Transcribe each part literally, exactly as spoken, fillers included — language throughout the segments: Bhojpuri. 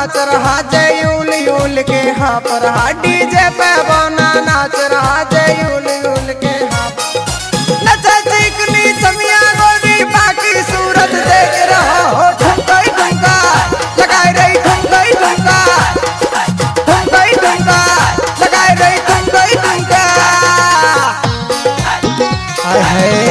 नाच रहा जय यूल यूल के हाँ पर हा डीजे पे बना नाच रहा जय यूल यूल के हाँ नचा चिकनी समिया गोरी बाकी सूरत देख रहा हो ठुमका ठुमका लगाए रही ठुमका ठुमका ठुमका ठुमका लगाए रही ठुमका ठुमका हाय हाय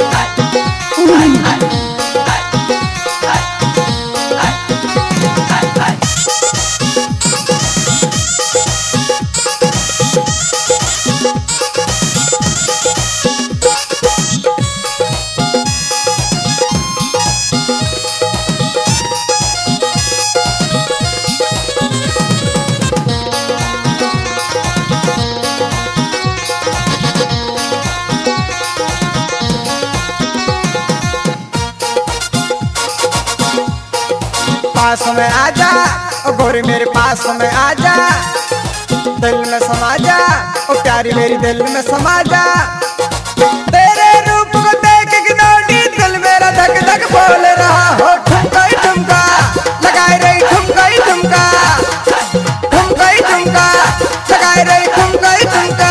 पास में आजा ओ गोरी मेरे पास में आजा दिल में समा जा ओ प्यारी मेरी दिल में समा जा तेरे रूप को देख के नोटी दिल मेरा धक धक बोल रहा हो ठुमका ठुमका लगाए रही ठुमका ठुमका ठुमका ठुमका लगाए रही ठुमका ठुमका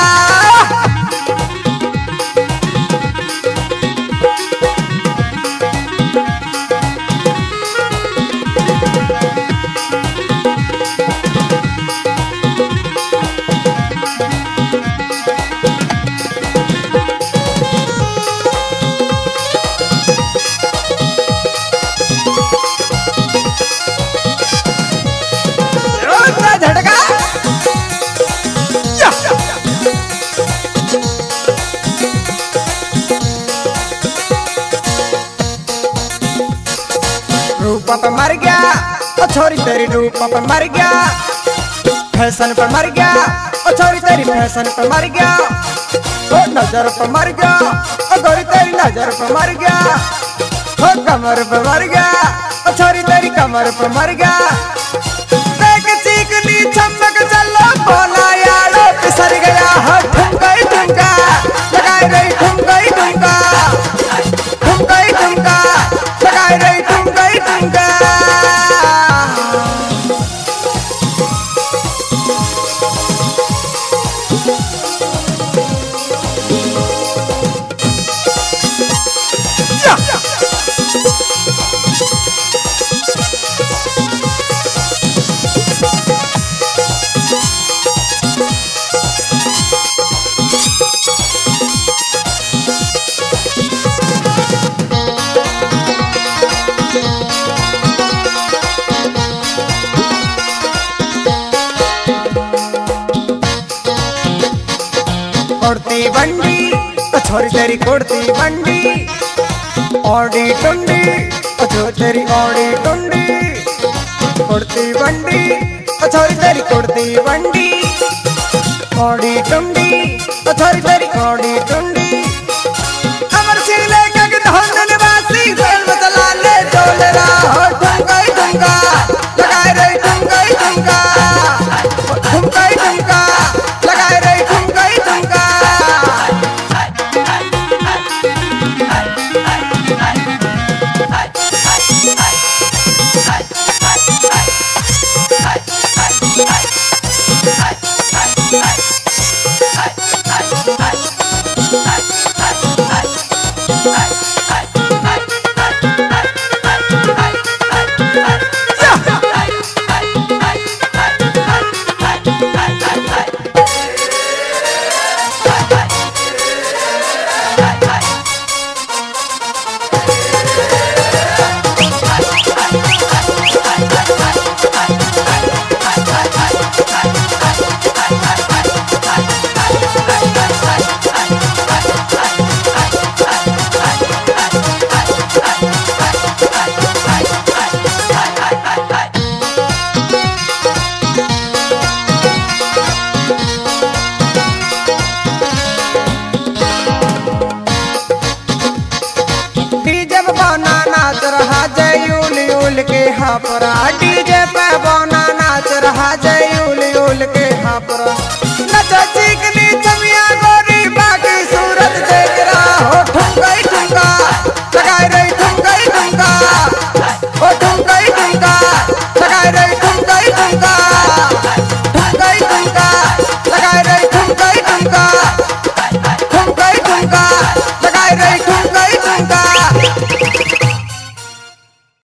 रूप पे मर गया ओ छोरी तेरी रूप पे मर गया फैशन पे मर गया ओ छोरी तेरी फैशन पे मर गया ओ नजर पे मर गया ओ गोरी तेरी नजर पे मर गया ओ कमर पे मर गया ओ छोरी तेरी कमर पे मर गया देख चिकनी चमक चलो बोला यारो फिसल गया हो ठुमका ठुमका लगाए रही ठुमका ठुमका ठुमका ठुमका लगाए रही ठुमका ठुमका कोड़ती बंडी ओ छोरी तेरी कोड़ती बंडी ओडी टुंडी ओ छोरी तेरी ओडी टुंडी कोड़ती बंडी ओ छोरी तेरी कोड़ती बंडी ओडी टुंडी ओ छोरी तेरी ओडी टुंडी अमर सिंह लेके धन निवासी जेल में चला ले डोल रहा हो ठुमका ठुमका लगाए रही ठुमका ठुमका ठुमका ठुमका लगाए रही ठुमका ठुमका नाच रहा जय यूल यूल के हाँ पर